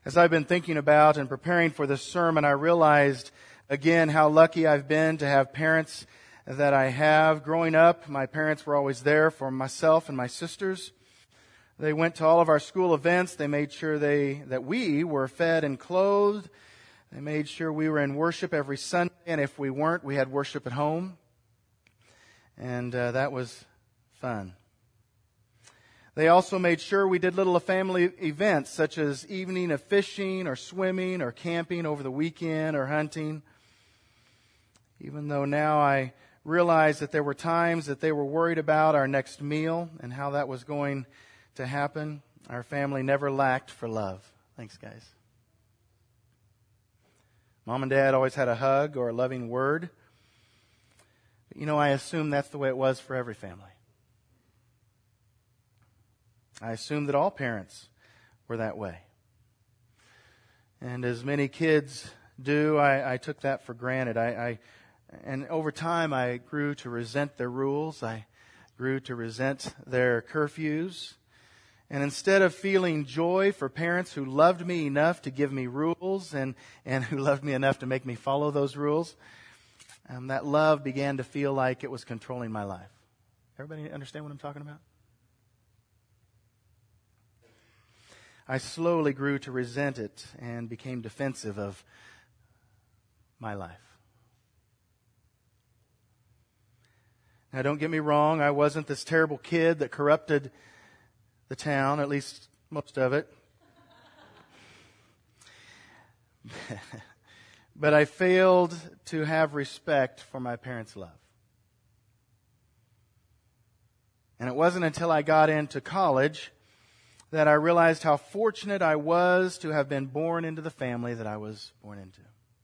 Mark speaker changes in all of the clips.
Speaker 1: As I've been thinking about and preparing for this sermon, I realized again how lucky I've been to have parents that I have. Growing up, my parents were always there for myself and my sisters. They went to all of our school events. They made sure that we were fed and clothed. They made sure we were in worship every Sunday, and if we weren't, we had worship at home. And that was fun. They also made sure we did little family events such as evening of fishing or swimming or camping over the weekend or hunting. Even though now I realize that there were times that they were worried about our next meal and how that was going to happen, our family never lacked for love. Thanks, guys. Mom and Dad always had a hug or a loving word. But, I assume that's the way it was for every family. I assume that all parents were that way. And as many kids do, I took that for granted. And over time, I grew to resent their rules. I grew to resent their curfews. And instead of feeling joy for parents who loved me enough to give me rules and who loved me enough to make me follow those rules, that love began to feel like it was controlling my life. Everybody understand what I'm talking about? I slowly grew to resent it and became defensive of my life. Now, don't get me wrong, I wasn't this terrible kid that corrupted the town, at least most of it. But I failed to have respect for my parents' love. And it wasn't until I got into college that I realized how fortunate I was to have been born into the family that I was born into.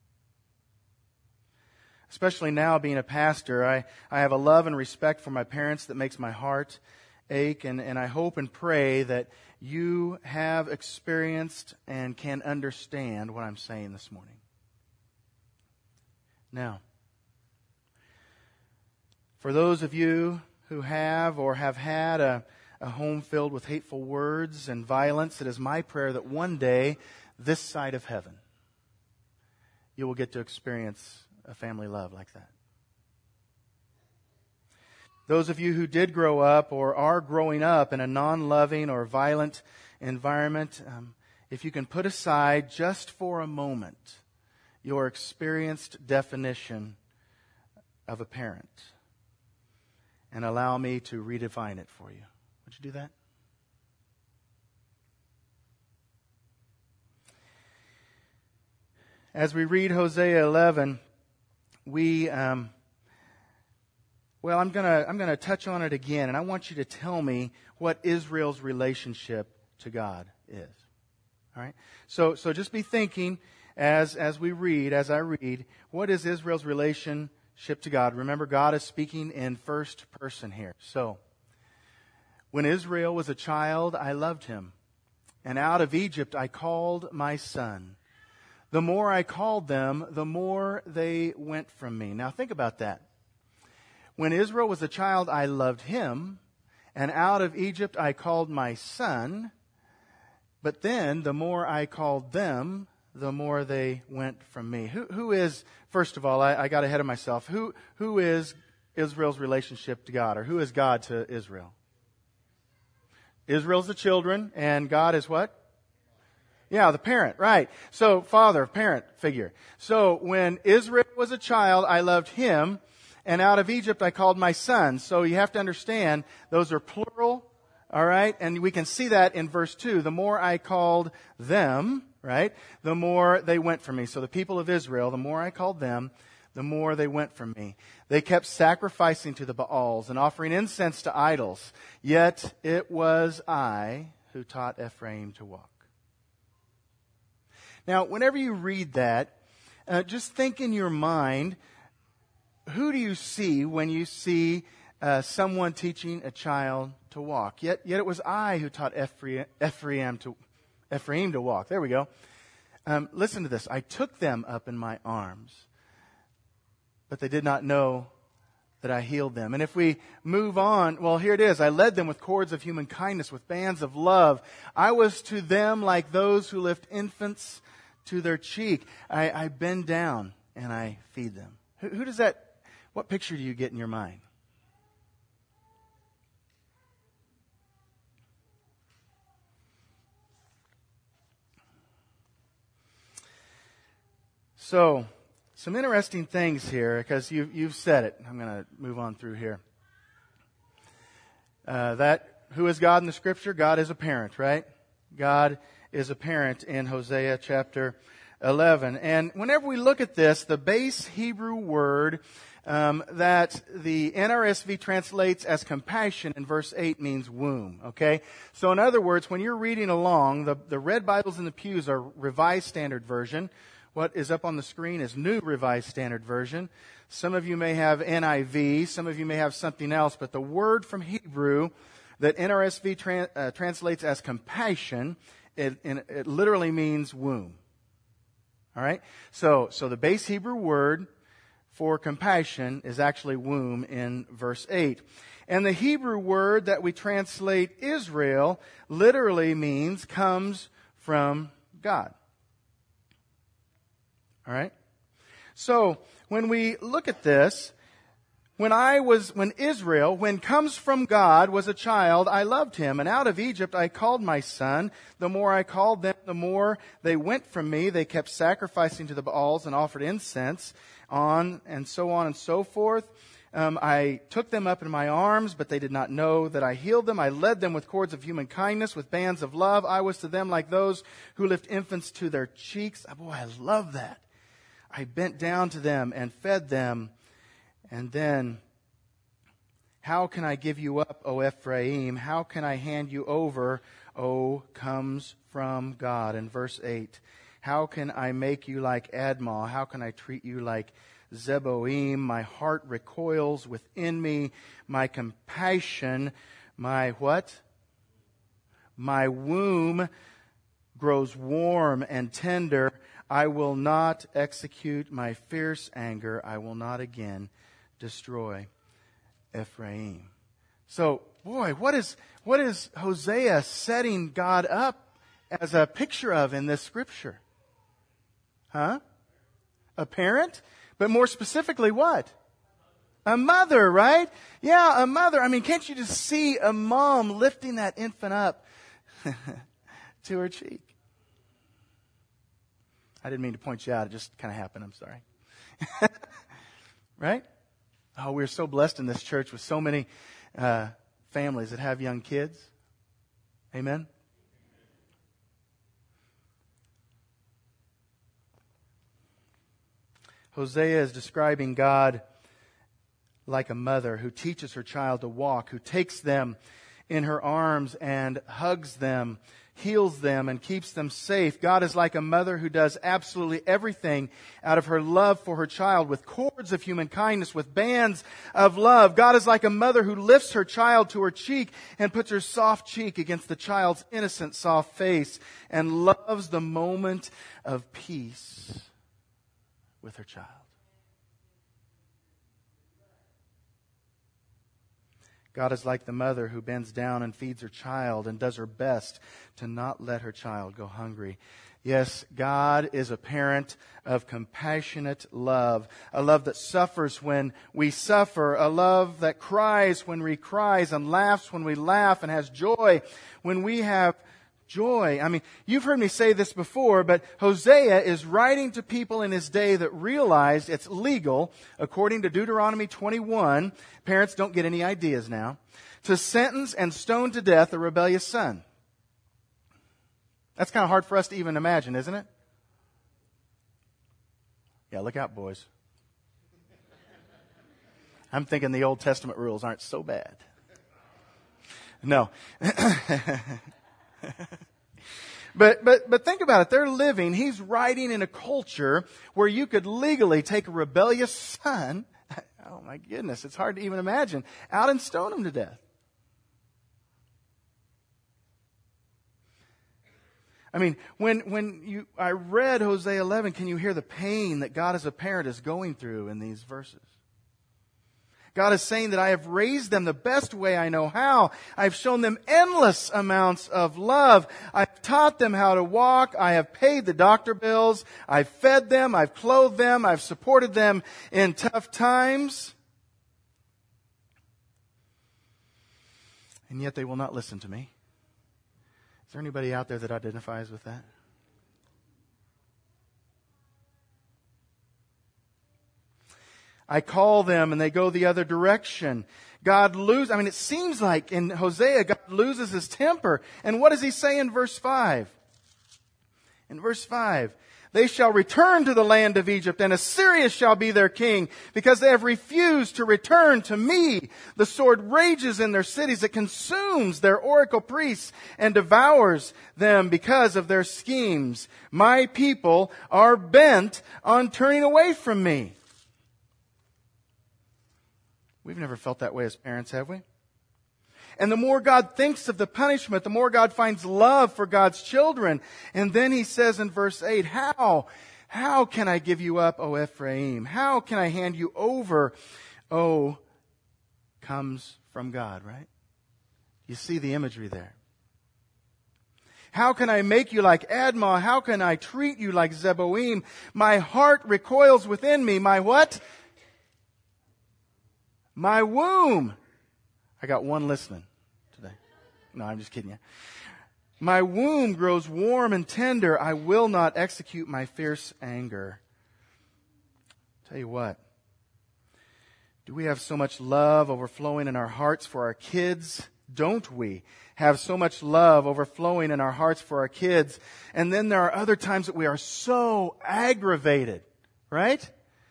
Speaker 1: Especially now being a pastor, I have a love and respect for my parents that makes my heart ache, and I hope and pray that you have experienced and can understand what I'm saying this morning. Now, for those of you who have or have had a home filled with hateful words and violence, it is my prayer that one day, this side of heaven, you will get to experience a family love like that. Those of you who did grow up or are growing up in a non-loving or violent environment, if you can put aside just for a moment your experienced definition of a parent and allow me to redefine it for you. Would you do that? As we read Hosea 11, I'm going to touch on it again, and I want you to tell me what Israel's relationship to God is. All right? So just be thinking as I read, what is Israel's relationship to God? Remember, God is speaking in first person here. So, when Israel was a child, I loved him, and out of Egypt I called my son. The more I called them, the more they went from me. Now think about that. When Israel was a child, I loved him, and out of Egypt I called my son. But then, the more I called them, the more they went from me. Who is, first of all, I got ahead of myself. Who is Israel's relationship to God, or who is God to Israel? Israel's the children, and God is what? Yeah, the parent, right. So, father, parent figure. So, when Israel was a child, I loved him, and out of Egypt I called my son. So, you have to understand, those are plural, all right? And we can see that in verse 2. The more I called them, right, the more they went from me. So, the people of Israel, the more I called them, the more they went from me. They kept sacrificing to the Baals and offering incense to idols. Yet it was I who taught Ephraim to walk. Now, whenever you read that, just think in your mind, who do you see when you see someone teaching a child to walk? Yet it was I who taught Ephraim to walk. There we go. Listen to this. I took them up in my arms, but they did not know that I healed them. And if we move on, well, here it is. I led them with cords of human kindness, with bands of love. I was to them like those who lift infants to their cheek. I bend down and I feed them. Who does that, what picture do you get in your mind? So, some interesting things here, because you've said it. I'm going to move on through here. Who is God in the Scripture? God is a parent, right? God is a parent in Hosea chapter 11. And whenever we look at this, the base Hebrew word that the NRSV translates as compassion in verse 8 means womb, okay? So in other words, when you're reading along, the red Bibles in the pews are Revised Standard Version. What is up on the screen is New Revised Standard Version. Some of you may have NIV, some of you may have something else, but the word from Hebrew that NRSV translates as compassion, it literally means womb. All right? So the base Hebrew word for compassion is actually womb in verse 8. And the Hebrew word that we translate Israel literally means comes from God. All right? So, when we look at this, when Israel, when comes from God, was a child, I loved him. And out of Egypt I called my son. The more I called them, the more they went from me. They kept sacrificing to the Baals and offered incense, on and so forth. I took them up in my arms, but they did not know that I healed them. I led them with cords of human kindness, with bands of love. I was to them like those who lift infants to their cheeks. Oh, boy, I love that. I bent down to them and fed them. And then, how can I give you up, O Ephraim? How can I hand you over, O comes from God? In verse 8, how can I make you like Admah? How can I treat you like Zeboim? My heart recoils within me. My compassion, my what? My womb grows warm and tender. I will not execute my fierce anger. I will not again destroy Ephraim. So, boy, what is Hosea setting God up as a picture of in this scripture? Huh? A parent? But more specifically, what? A mother, right? Yeah, a mother. I mean, can't you just see a mom lifting that infant up to her cheek? I didn't mean to point you out. It just kind of happened. I'm sorry. Right? Oh, we're so blessed in this church with so many families that have young kids. Amen? Hosea is describing God like a mother who teaches her child to walk, who takes them in her arms and hugs them, heals them, and keeps them safe. God is like a mother who does absolutely everything out of her love for her child with cords of human kindness, with bands of love. God is like a mother who lifts her child to her cheek and puts her soft cheek against the child's innocent, soft face and loves the moment of peace with her child. God is like the mother who bends down and feeds her child and does her best to not let her child go hungry. Yes, God is a parent of compassionate love, a love that suffers when we suffer, a love that cries when we cry, and laughs when we laugh, and has joy when we have joy. I mean, you've heard me say this before, but Hosea is writing to people in his day that realized it's legal, according to Deuteronomy 21, parents don't get any ideas now, to sentence and stone to death a rebellious son. That's kind of hard for us to even imagine, isn't it? Yeah, look out, boys. I'm thinking the Old Testament rules aren't so bad. No. But think about it. They're living, he's writing in a culture where you could legally take a rebellious son, oh my goodness, it's hard to even imagine, out and stone him to death. I mean, when I read Hosea 11, can you hear the pain that God as a parent is going through in these verses? God is saying that I have raised them the best way I know how. I've shown them endless amounts of love. I've taught them how to walk. I have paid the doctor bills. I've fed them. I've clothed them. I've supported them in tough times. And yet they will not listen to me. Is there anybody out there that identifies with that? I call them and they go the other direction. It seems like in Hosea, God loses his temper. And what does he say in verse 5? In verse 5, they shall return to the land of Egypt, and Assyria shall be their king, because they have refused to return to me. The sword rages in their cities. It consumes their oracle priests and devours them because of their schemes. My people are bent on turning away from me. We've never felt that way as parents, have we? And the more God thinks of the punishment, the more God finds love for God's children. And then he says in verse 8, How can I give you up, O Ephraim? How can I hand you over? Oh, comes from God, right? You see the imagery there. How can I make you like Admah? How can I treat you like Zeboim? My heart recoils within me. My what? My womb. I got one listening today. No, I'm just kidding you. My womb grows warm and tender. I will not execute my fierce anger. Tell you what. Do we have so much love overflowing in our hearts for our kids? Don't we have so much love overflowing in our hearts for our kids? And then there are other times that we are so aggravated, right?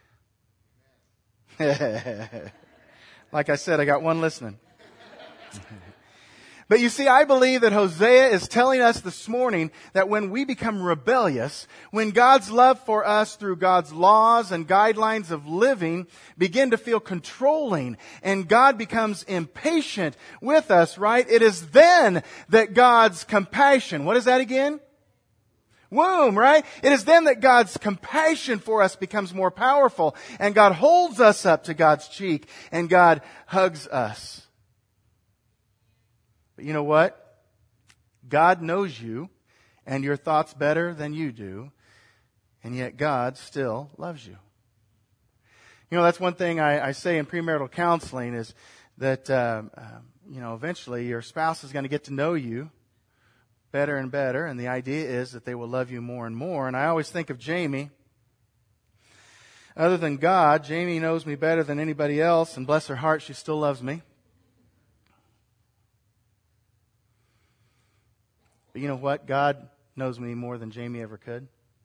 Speaker 1: Like I said, I got one listening. But you see, I believe that Hosea is telling us this morning that when we become rebellious, when God's love for us through God's laws and guidelines of living begin to feel controlling and God becomes impatient with us, right? It is then that God's compassion, what is that again? Womb, right? It is then that God's compassion for us becomes more powerful and God holds us up to God's cheek and God hugs us. But you know what? God knows you and your thoughts better than you do, and yet God still loves you. You know, that's one thing I say in premarital counseling is that, eventually your spouse is going to get to know you better and better, and the idea is that they will love you more and more. And I always think of Jamie. Other than God, Jamie knows me better than anybody else, and bless her heart, she still loves me. But you know what? God knows me more than Jamie ever could.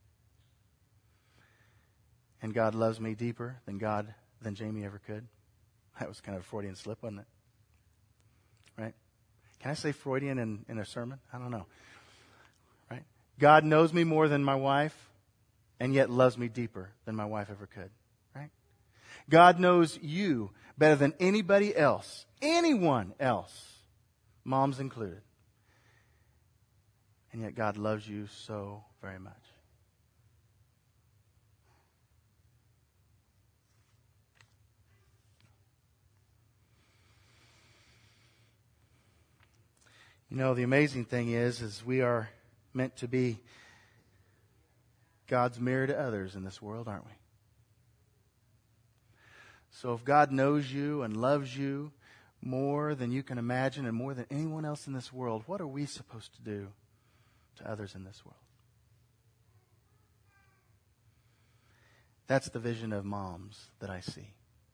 Speaker 1: And God loves me deeper than Jamie ever could. That was kind of a Freudian slip, wasn't it? Right? Can I say Freudian in a sermon? I don't know. Right? God knows me more than my wife, and yet loves me deeper than my wife ever could. Right? God knows you better than anybody else, anyone else, moms included. And yet God loves you so very much. You know, the amazing thing is we are meant to be God's mirror to others in this world, aren't we? So if God knows you and loves you more than you can imagine and more than anyone else in this world, what are we supposed to do to others in this world? That's the vision of moms that I see.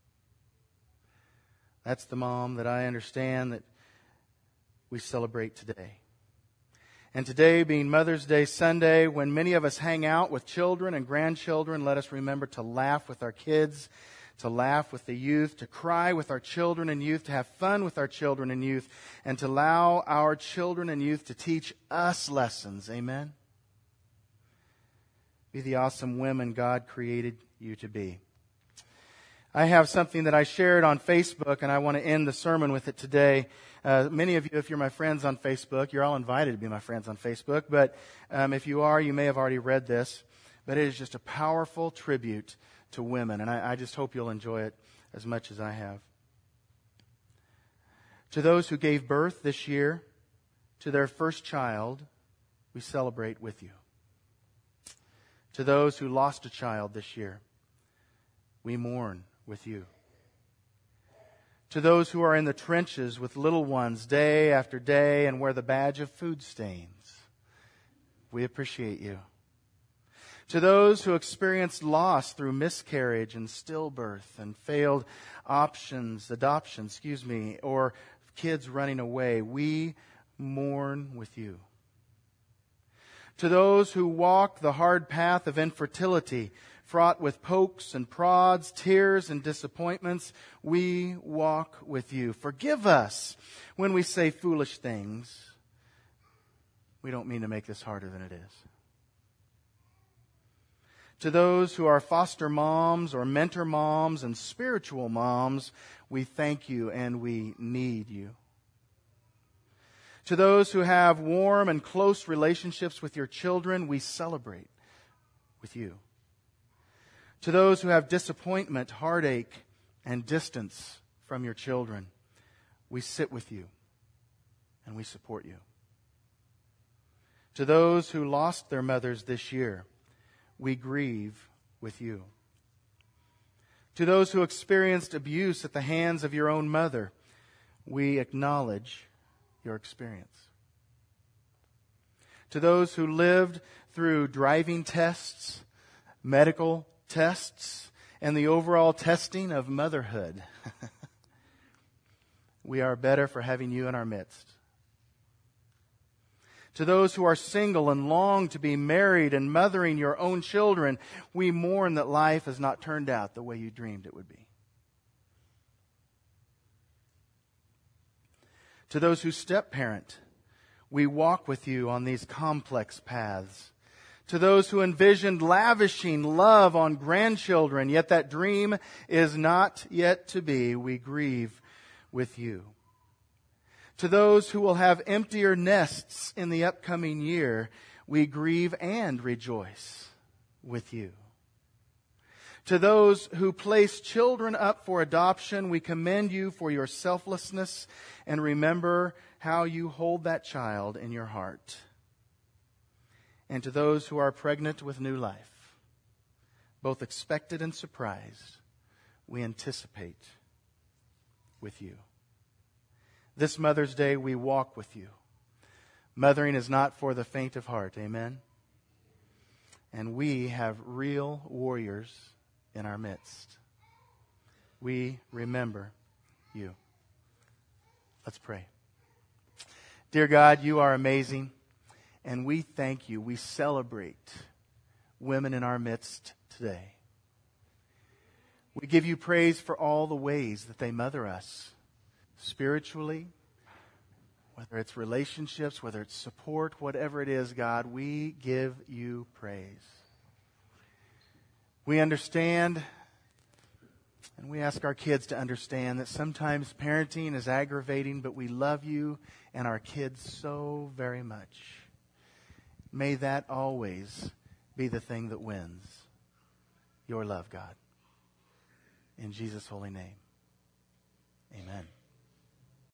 Speaker 1: That's the mom that I understand that we celebrate today. And today, being Mother's Day Sunday, when many of us hang out with children and grandchildren, let us remember to laugh with our kids, to laugh with the youth, to cry with our children and youth, to have fun with our children and youth, and to allow our children and youth to teach us lessons. Amen? Be the awesome women God created you to be. I have something that I shared on Facebook, and I want to end the sermon with it today. Many of you, if you're my friends on Facebook, you're all invited to be my friends on Facebook. But if you are, you may have already read this. But it is just a powerful tribute to women, and I just hope you'll enjoy it as much as I have. To those who gave birth this year to their first child, we celebrate with you. To those who lost a child this year, we mourn with you. To those who are in the trenches with little ones day after day and wear the badge of food stains, we appreciate you. To those who experienced loss through miscarriage and stillbirth and failed adoption, or kids running away, we mourn with you. To those who walk the hard path of infertility, fraught with pokes and prods, tears and disappointments, we walk with you. Forgive us when we say foolish things. We don't mean to make this harder than it is. To those who are foster moms or mentor moms and spiritual moms, we thank you and we need you. To those who have warm and close relationships with your children, we celebrate with you. To those who have disappointment, heartache, and distance from your children, we sit with you and we support you. To those who lost their mothers this year, we grieve with you. To those who experienced abuse at the hands of your own mother, we acknowledge your experience. To those who lived through driving tests, medical tests, and the overall testing of motherhood, we are better for having you in our midst. To those who are single and long to be married and mothering your own children, we mourn that life has not turned out the way you dreamed it would be. To those who step-parent, we walk with you on these complex paths. To those who envisioned lavishing love on grandchildren, yet that dream is not yet to be, we grieve with you. To those who will have emptier nests in the upcoming year, we grieve and rejoice with you. To those who place children up for adoption, we commend you for your selflessness and remember how you hold that child in your heart. And to those who are pregnant with new life, both expected and surprised, we anticipate with you. This Mother's Day, we walk with you. Mothering is not for the faint of heart. Amen? And we have real warriors in our midst. We remember you. Let's pray. Dear God, you are amazing, and we thank you. We celebrate women in our midst today. We give you praise for all the ways that they mother us spiritually, whether it's relationships, whether it's support, whatever it is, God, we give you praise. We understand, and we ask our kids to understand that sometimes parenting is aggravating, but we love you and our kids so very much. May that always be the thing that wins. Your love, God. In Jesus' holy name, amen.